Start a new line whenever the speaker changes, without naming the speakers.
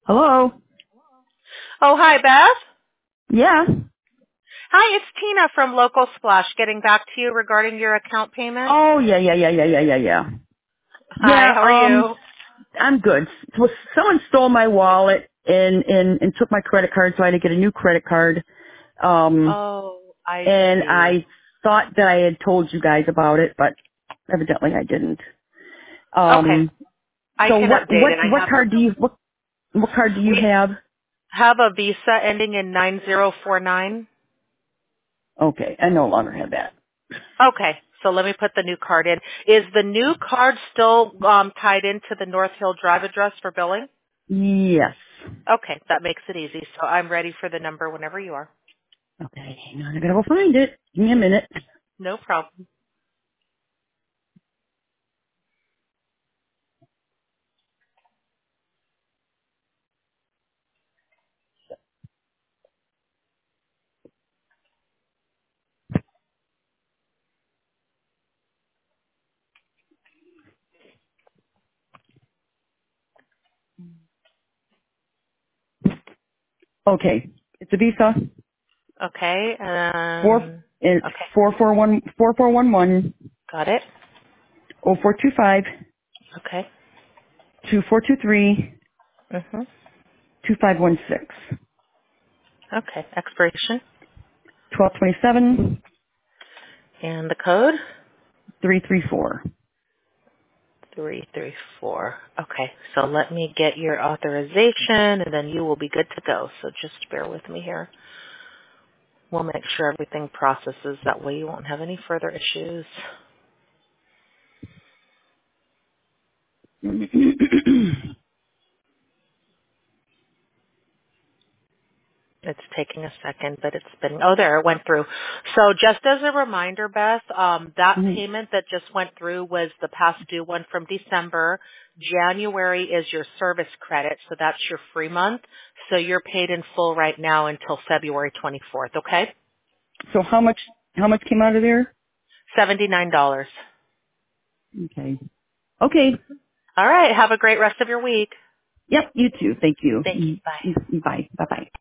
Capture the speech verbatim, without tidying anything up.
Hello?
Oh, hi, Beth.
Yeah.
Hi, it's Tina from Local Splash getting back to you regarding your account payment.
Oh, yeah, yeah, yeah, yeah, yeah, yeah, yeah.
Hi,
Yeah,
how are
um,
you?
I'm good. Well, someone stole my wallet and, and, and took my credit card, so I had to get a new credit card. Um,
Oh, I
and
see.
I thought that I had told you guys about it, but evidently I didn't.
Okay,
Um,
I
so
can
what,
update
what,
it. I
what
have
card do you, what, what card do you
we
have?
have a Visa ending in nine zero four nine.
Okay, I no longer have that.
Okay, so let me put the new card in. Is the new card still um, tied into the North Hill Drive address for billing?
Yes.
Okay, that makes it easy. So I'm ready for the number whenever you are.
Okay, hang on, I gotta go find it. Give me a minute.
No problem.
Okay, it's a Visa.
Okay,
Four,
um,
it's
okay,
four four one four four one one
got it.
oh four two five
Okay.
two four two three
Mhm.
two five one six
Okay. Expiration
twelve twenty seven
and the code
three three four.
three three four. Okay. So let me get your authorization, and then you will be good to go. So just bear with me here. We'll make sure everything processes. That way you won't have any further issues. It's taking a second, but it's been, oh, there, it went through. So just as a reminder, Beth, um, that payment that just went through was the past due one from December. January is your service credit, so that's your free month. So you're paid in full right now until February twenty-fourth, okay?
So how much how much came out of there?
seventy-nine dollars.
Okay. Okay.
All right, have a great rest of your week.
Yep, you too. Thank you.
Thank you.
Mm,
Bye.
mm, Bye. Bye bye.